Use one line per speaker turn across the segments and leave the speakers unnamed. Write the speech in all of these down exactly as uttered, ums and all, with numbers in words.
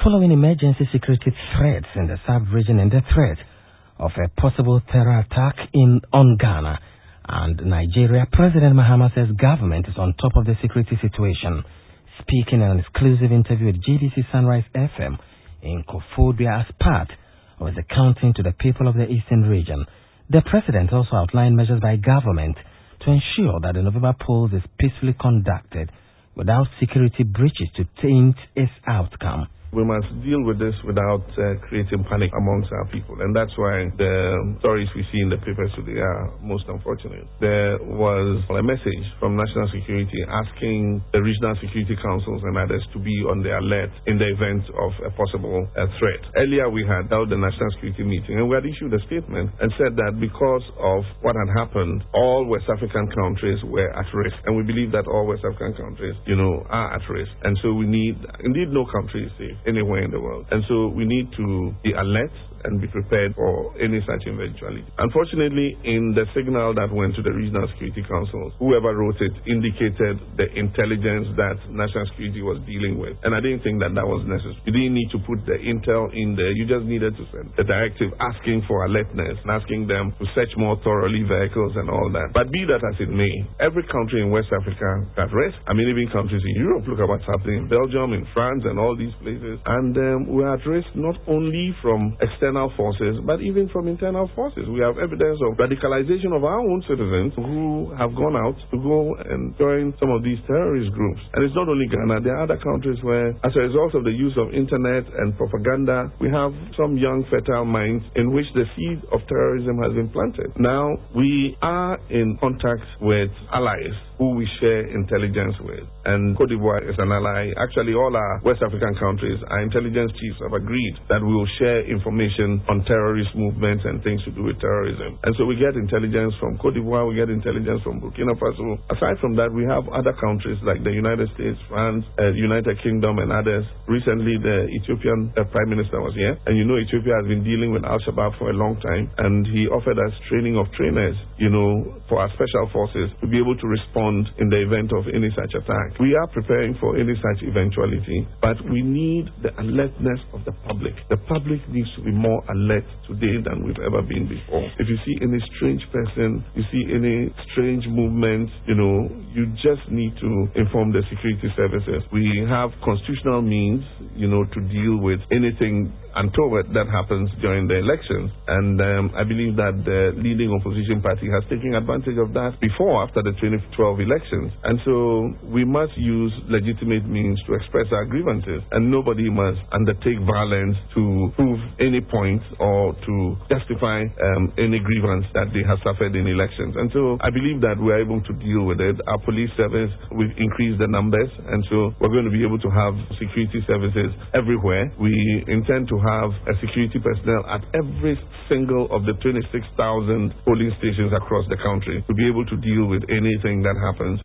following emergency security threats in the sub-region and the threat of a possible terror attack in on Ghana and Nigeria, President Mahama says government is on top of the security situation. Speaking in an exclusive interview with G B C Sunrise F M in Koforidua as part of his accounting to the people of the Eastern region, the president also outlined measures by government to ensure that the November polls is peacefully conducted without security breaches to taint its outcome.
We must deal with this without uh, creating panic amongst our people. And that's why the stories we see in the papers today are most unfortunate. There was a message from National Security asking the regional security councils and others to be on the alert in the event of a possible uh, threat. Earlier we had held the National Security meeting and we had issued a statement and said that because of what had happened, all West African countries were at risk. And we believe that all West African countries, you know, are at risk. And so we need, indeed no country is safe anywhere in the world. And so we need to be alert and be prepared for any such eventuality. Unfortunately, in the signal that went to the regional security councils, whoever wrote it indicated the intelligence that national security was dealing with. And I didn't think that that was necessary. You didn't need to put the intel in there. You just needed to send the directive asking for alertness and asking them to search more thoroughly vehicles and all that. But be that as it may, every country in West Africa is at risk. I mean, even countries in Europe, look at what's happening in Belgium, in France, and all these places. And um, we're at risk not only from external forces, but even from internal forces. We have evidence of radicalization of our own citizens who have gone out to go and join some of these terrorist groups. And it's not only Ghana, there are other countries where, as a result of the use of internet and propaganda, we have some young fertile minds in which the seed of terrorism has been planted. Now, we are in contact with allies who we share intelligence with. And Cote d'Ivoire is an ally. Actually, all our West African countries, our intelligence chiefs have agreed that we will share information on terrorist movements and things to do with terrorism. And so we get intelligence from Cote d'Ivoire, we get intelligence from Burkina Faso. Aside from that, we have other countries like the United States, France, uh, United Kingdom, and others. Recently, the Ethiopian uh, Prime Minister was here. And you know, Ethiopia has been dealing with Al-Shabaab for a long time. And he offered us training of trainers, you know, for our special forces to be able to respond in the event of any such attack. We are preparing for any such eventuality, but we need the alertness of the public. The public needs to be more alert today than we've ever been before. If you see any strange person, you see any strange movement, you know, you just need to inform the security services. We have constitutional means, you know, to deal with anything untoward that happens during the elections. And um, I believe that the leading opposition party has taken advantage of that before, after the twenty twelve elections. And so we must use legitimate means to express our grievances. And nobody must undertake violence to prove any point or to justify um, any grievance that they have suffered in elections. And so I believe that we're able to deal with it. Our police service, we've increased the numbers. And so we're going to be able to have security services everywhere. We intend to have a security personnel at every single of the twenty-six thousand polling stations across the country to be able to deal with anything that happens.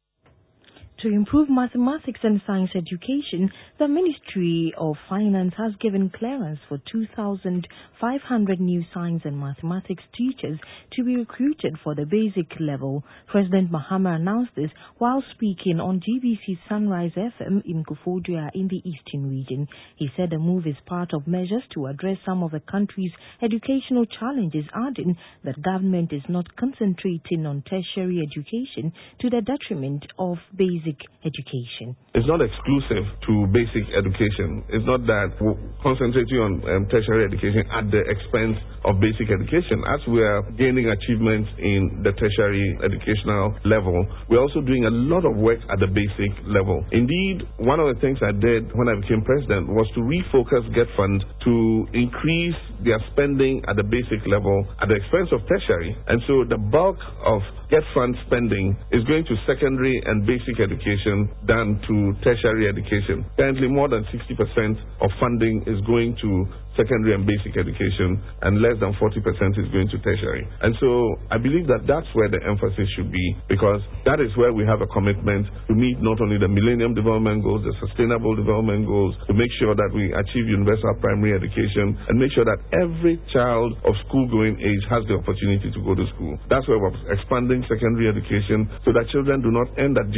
To improve mathematics and science education, the Ministry of Finance has given clearance for two thousand five hundred new science and mathematics teachers to be recruited for the basic level. President Mahama announced this while speaking on G B C Sunrise F M in Koforidua in the Eastern region. He said the move is part of measures to address some of the country's educational challenges, adding that government is not concentrating on tertiary education to the detriment of basic education.
It's not exclusive to basic education. It's not that we're concentrating on um, tertiary education at the expense of basic education. As we are gaining achievements in the tertiary educational level, we're also doing a lot of work at the basic level. Indeed, one of the things I did when I became president was to refocus GET-Fund to increase their spending at the basic level at the expense of tertiary. And so the bulk of GET-Fund spending is going to secondary and basic education than to tertiary education. Currently, more than sixty percent of funding is going to secondary and basic education, and less than forty percent is going to tertiary. And so I believe that that's where the emphasis should be, because that is where we have a commitment to meet not only the Millennium Development Goals, the Sustainable Development Goals, to make sure that we achieve universal primary education and make sure that every child of school-going age has the opportunity to go to school. That's why we're expanding secondary education so that children do not end at J H S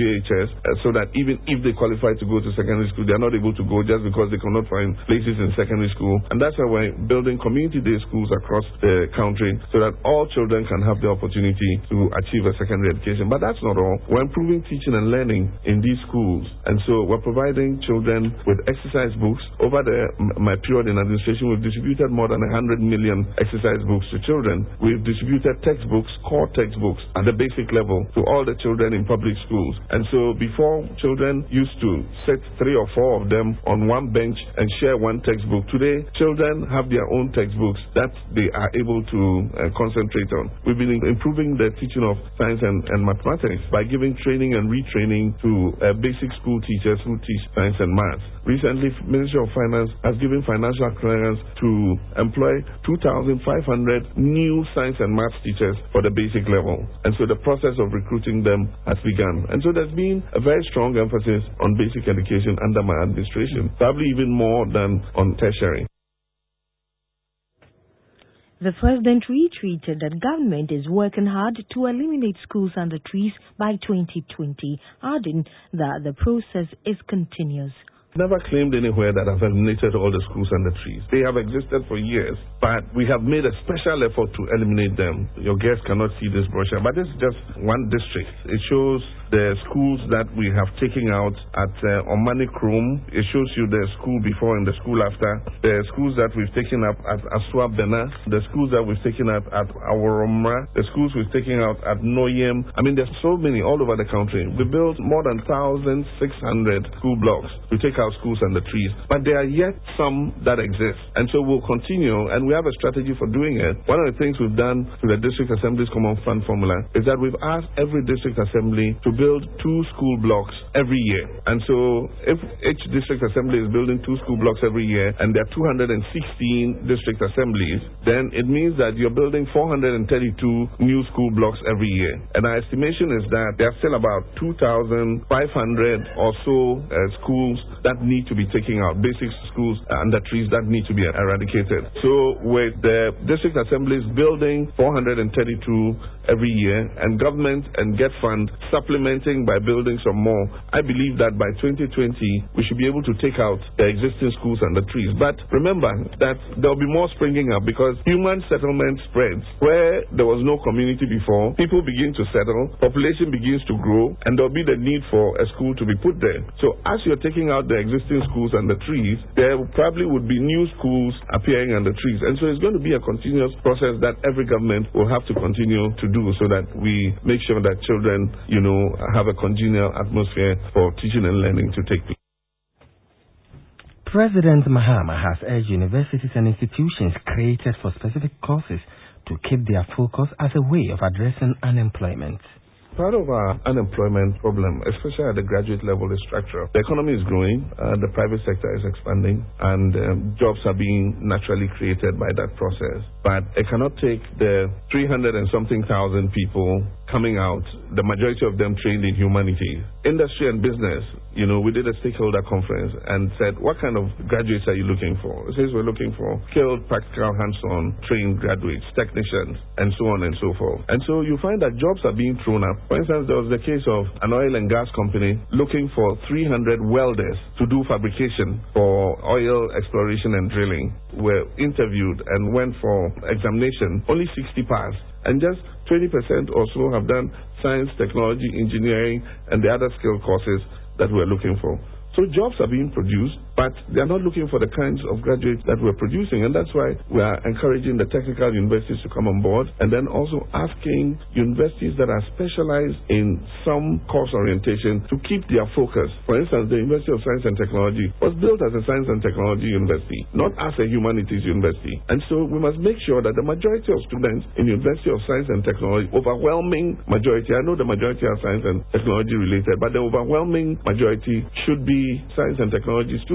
uh, so that even if they qualify to go to secondary school, they are not able to go just because they cannot find places in secondary school. And that's why we're building community day schools across the country so that all children can have the opportunity to achieve a secondary education. But that's not all. We're improving teaching and learning in these schools. And so we're providing children with exercise books. Over the, my period in administration, we've distributed more than one hundred million exercise books to children. We've distributed textbooks, core textbooks at the basic level to all the children in public schools. And so before, children used to sit three or four of them on one bench and share one textbook. Today, children have their own textbooks that they are able to uh, concentrate on. We've been improving the teaching of science and, and mathematics by giving training and retraining to uh, basic school teachers who teach science and maths. Recently, Ministry of Finance has given financial clearance to employ two thousand five hundred new science and maths teachers for the basic level. And so the process of recruiting them has begun. And so there's been a very strong emphasis on basic education under my administration, probably even more than on tertiary.
The President retreated that government is working hard to eliminate schools under trees by twenty twenty, adding that the process is continuous.
Never claimed anywhere that I've eliminated all the schools under trees. They have existed for years, but we have made a special effort to eliminate them. Your guests cannot see this brochure, but this is just one district. It shows the schools that we have taken out at uh, Omani Krum. It shows you the school before and the school after. The schools that we've taken up at Aswa Bena, the schools that we've taken up at Awaromra, the schools we've taken out at Noyem. I mean, there's so many all over the country. We built more than one thousand six hundred school blocks to take out schools and the trees, but there are yet some that exist. And so we'll continue, and we have a strategy for doing it. One of the things we've done through the District Assembly's Common Fund formula is that we've asked every District Assembly to build two school blocks every year. And so if each District Assembly is building two school blocks every year, and there are two hundred sixteen District Assemblies, then it means that you're building four hundred thirty-two new school blocks every year. And our estimation is that there are still about two thousand five hundred or so uh, schools that need to be taken out, basic schools under trees that need to be eradicated. So with the District Assemblies building four hundred thirty-two every year, and government and Get Fund supplementing by building some more, I believe that by twenty twenty we should be able to take out the existing schools under trees. But remember that there will be more springing up because human settlement spreads. Where there was no community before, people begin to settle, population begins to grow, and there will be the need for a school to be put there. So as you're taking out the existing schools and the trees, there probably would be new schools appearing under trees. And so it's going to be a continuous process that every government will have to continue to do so that we make sure that children, you know, have a congenial atmosphere for teaching and learning to take place.
President Mahama has urged universities and institutions created for specific courses to keep their focus as a way of addressing unemployment.
Part of our unemployment problem, especially at the graduate level, is structural. The economy is growing, uh, the private sector is expanding, and um, jobs are being naturally created by that process. But it cannot take the three hundred and something thousand people coming out, the majority of them trained in humanities. Industry and business, you know, we did a stakeholder conference and said, what kind of graduates are you looking for? It says we're looking for skilled, practical, hands-on, trained graduates, technicians, and so on and so forth. And so you find that jobs are being thrown up. For instance, there was the case of an oil and gas company looking for three hundred welders to do fabrication for oil exploration and drilling. Were interviewed and went for examination. Only sixty passed. And just twenty percent or so have done science, technology, engineering, and the other skill courses that we're looking for. So jobs are being produced, but they're not looking for the kinds of graduates that we're producing. And that's why we are encouraging the technical universities to come on board, and then also asking universities that are specialized in some course orientation to keep their focus. For instance, the University of Science and Technology was built as a science and technology university, not as a humanities university. And so we must make sure that the majority of students in University of Science and Technology, overwhelming majority, I know the majority are science and technology related, but the overwhelming majority should be science and technology students.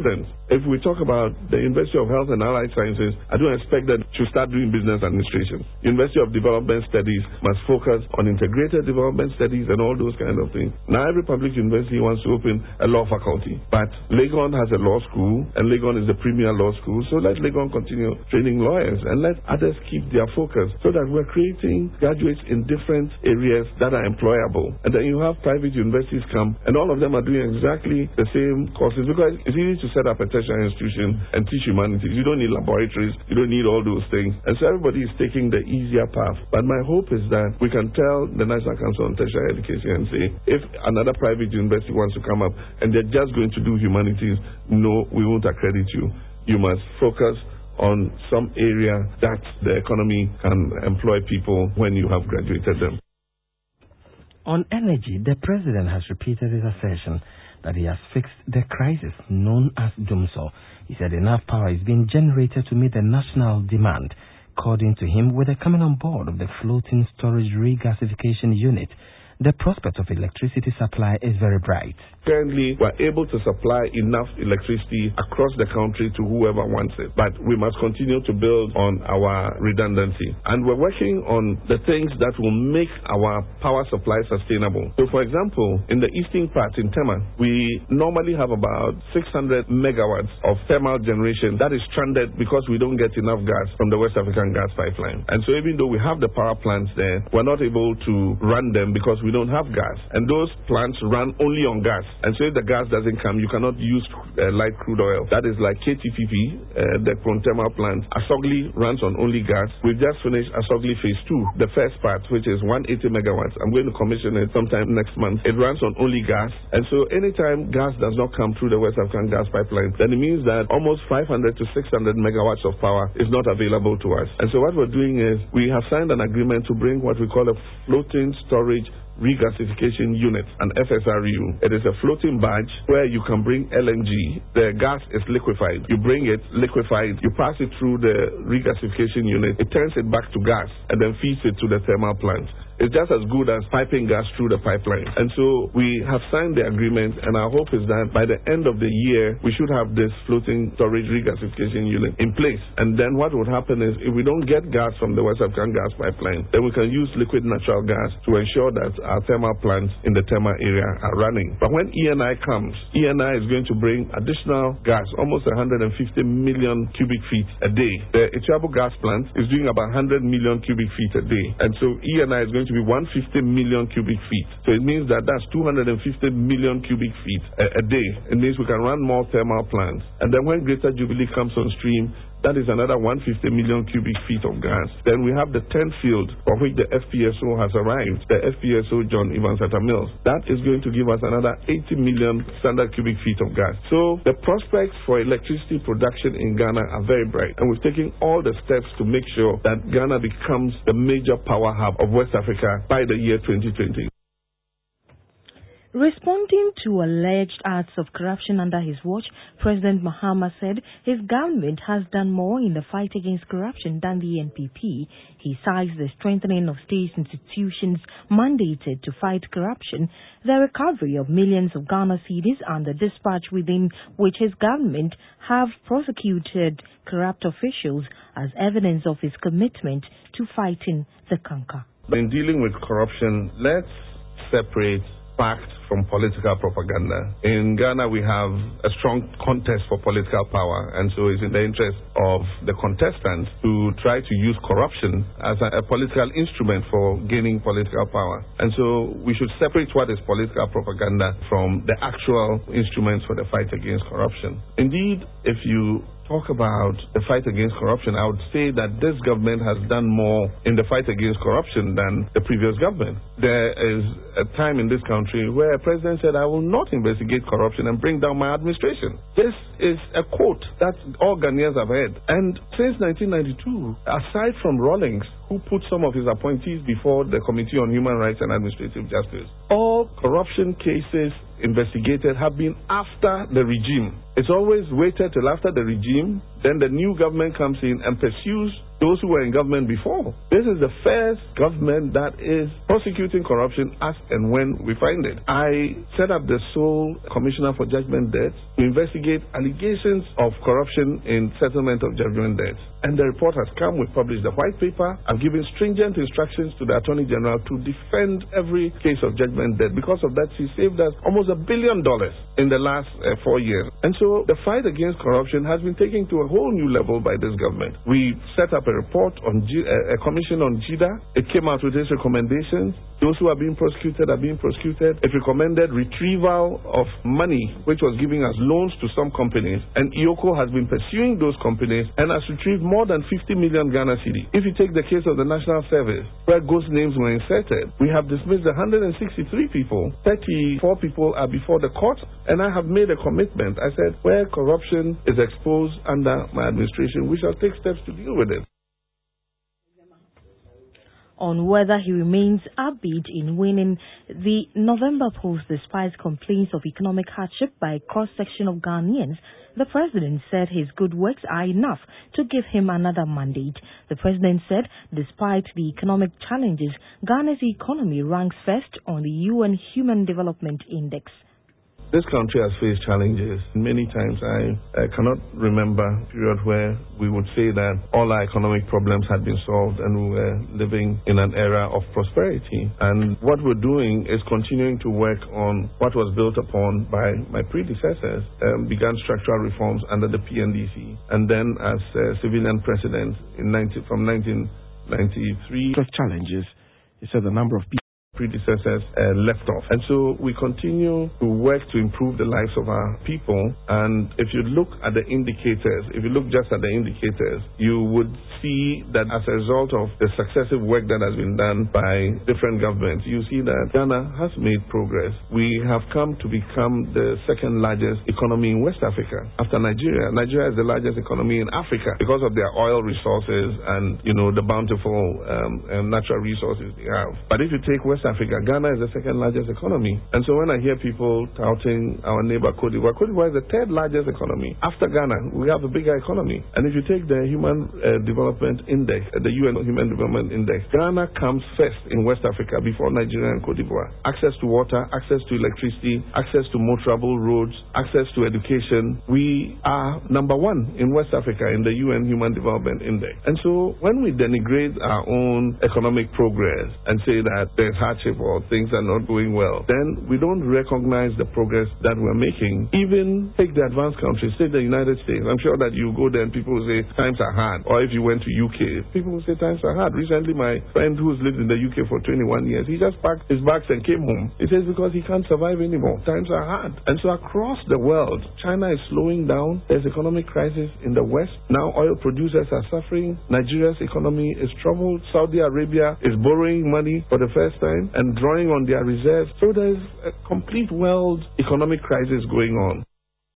consultants. If we talk about the University of Health and Allied Sciences, I don't expect that to start doing business administration. University of Development Studies must focus on integrated development studies and all those kind of things. Now every public university wants to open a law faculty, but Legon has a law school, and Legon is the premier law school, so let Legon continue training lawyers and let others keep their focus so that we're creating graduates in different areas that are employable. And then you have private universities come, and all of them are doing exactly the same courses, because it's easy to set up a tertiary institution and teach humanities. You don't need laboratories, you don't need all those things. And so everybody is taking the easier path. But my hope is that we can tell the National Council on Tertiary Education and say, if another private university wants to come up and they're just going to do humanities, no, we won't accredit you. You must focus on some area that the economy can employ people when you have graduated them.
On energy, the president has repeated his assertion that he has fixed the crisis known as Dumsor. He said enough power is being generated to meet the national demand. According to him, with the coming on board of the floating storage regasification unit, the prospect of electricity supply is very bright.
Currently, we're able to supply enough electricity across the country to whoever wants it. But we must continue to build on our redundancy. And we're working on the things that will make our power supply sustainable. So, for example, in the eastern part, in Tema, we normally have about six hundred megawatts of thermal generation that is stranded because we don't get enough gas from the West African gas pipeline. And so even though we have the power plants there, we're not able to run them because we don't have gas. And those plants run only on gas. And so if the gas doesn't come, you cannot use uh, light crude oil. That is like K T P P, uh, the Krontema plant. Asogli runs on only gas. We've just finished Asogli phase two, the first part, which is one hundred eighty megawatts. I'm going to commission it sometime next month. It runs on only gas. And so anytime gas does not come through the West African gas pipeline, then it means that almost five hundred to six hundred megawatts of power is not available to us. And so what we're doing is we have signed an agreement to bring what we call a floating storage regasification unit, an F S R U. It is a floating barge where you can bring L N G. The gas is liquefied. You bring it liquefied, you pass it through the regasification unit, it turns it back to gas and then feeds it to the thermal plant. It's just as good as piping gas through the pipeline. And so we have signed the agreement, and our hope is that by the end of the year, we should have this floating storage regasification unit in place. And then what would happen is, if we don't get gas from the West African gas pipeline, then we can use liquid natural gas to ensure that our thermal plants in the Tema area are running. But when E N I comes, E N I is going to bring additional gas, almost one hundred fifty million cubic feet a day. The Etiabo gas plant is doing about one hundred million cubic feet a day. And so E N I is going to be one hundred fifty million cubic feet. So it means that that's two hundred fifty million cubic feet a, a day. It means we can run more thermal plants. And then when Greater Jubilee comes on stream, that is another one hundred fifty million cubic feet of gas. Then we have the tenth field for which the F P S O has arrived, the F P S O John Evans Atta Mills. That is going to give us another eighty million standard cubic feet of gas. So the prospects for electricity production in Ghana are very bright. And we're taking all the steps to make sure that Ghana becomes the major power hub of West Africa by the year twenty twenty.
Responding to alleged acts of corruption under his watch, President Mahama said his government has done more in the fight against corruption than the N P P. He cites the strengthening of state institutions mandated to fight corruption, the recovery of millions of Ghana cedis, and the dispatch within which his government have prosecuted corrupt officials as evidence of his commitment to fighting the canker.
In dealing with corruption, let's separate fact from political propaganda. In Ghana, we have a strong contest for political power, and so it's in the interest of the contestants to try to use corruption as a, a political instrument for gaining political power. And so we should separate what is political propaganda from the actual instruments for the fight against corruption. Indeed, if you talk about the fight against corruption, I would say that this government has done more in the fight against corruption than the previous government. There is a time in this country where a president said, I will not investigate corruption and bring down my administration. This is a quote that all Ghanaians have heard. And since nineteen ninety-two, aside from Rawlings, who put some of his appointees before the Committee on Human Rights and Administrative Justice, all corruption cases investigated have been after the regime. It's always waited till after the regime, then the new government comes in and pursues those who were in government before. This is the first government that is prosecuting corruption as and when we find it. I set up the sole commissioner for judgment debts to investigate allegations of corruption in settlement of judgment debts. And the report has come. We published the white paper. I've given stringent instructions to the Attorney General to defend every case of judgment debt. Because of that, she saved us almost a billion dollars in the last uh, four years. And so the fight against corruption has been taken to a whole new level by this government. We set up a report on G- uh, a commission on JIDA. It came out with its recommendations. Those who are being prosecuted are being prosecuted. It recommended retrieval of money, which was giving us loans to some companies. And I O C O has been pursuing those companies and has retrieved more than fifty million Ghana cedi. If you take the case of the National Service, where ghost names were inserted, we have dismissed one hundred sixty-three people. thirty-four people are before the court. And I have made a commitment. I said, where corruption is exposed under my administration, we shall take steps to deal with it.
On whether he remains upbeat in winning the November polls despite complaints of economic hardship by a cross-section of Ghanaians, the president said his good works are enough to give him another mandate. The president said despite the economic challenges, Ghana's economy ranks first on the U N Human Development Index.
This country has faced challenges. Many times I, I cannot remember a period where we would say that all our economic problems had been solved and we were living in an era of prosperity. And what we're doing is continuing to work on what was built upon by my predecessors, um, began structural reforms under the P N D C. And then as uh, civilian president in nineteen, from nineteen ninety-three, of challenges, he said the number of people predecessors uh, left off. And so we continue to work to improve the lives of our people. And if you look at the indicators, if you look just at the indicators, you would see that as a result of the successive work that has been done by different governments, you see that Ghana has made progress. We have come to become the second largest economy in West Africa after Nigeria. Nigeria is the largest economy in Africa because of their oil resources and, you know, the bountiful um, um, natural resources they have. But if you take West Africa, Ghana is the second largest economy. And so when I hear people touting our neighbor Cote d'Ivoire, Cote d'Ivoire is the third largest economy. After Ghana, we have a bigger economy. And if you take the Human uh, Development Index, uh, the U N Human Development Index, Ghana comes first in West Africa before Nigeria and Cote d'Ivoire. Access to water, access to electricity, access to motorable roads, access to education. We are number one in West Africa in the U N Human Development Index. And so when we denigrate our own economic progress and say that there's hardship or things are not going well, then we don't recognize the progress that we're making. Even take the advanced countries, take the United States. I'm sure that you go there and people will say times are hard. Or if you went to U K, people will say times are hard. Recently, my friend who's lived in the U K for twenty-one years, he just packed his bags and came home. He says because he can't survive anymore. Times are hard. And so across the world, China is slowing down. There's economic crisis in the West. Now oil producers are suffering. Nigeria's economy is troubled. Saudi Arabia is borrowing money for the first time and drawing on their reserves. So there's a complete world economic crisis going on.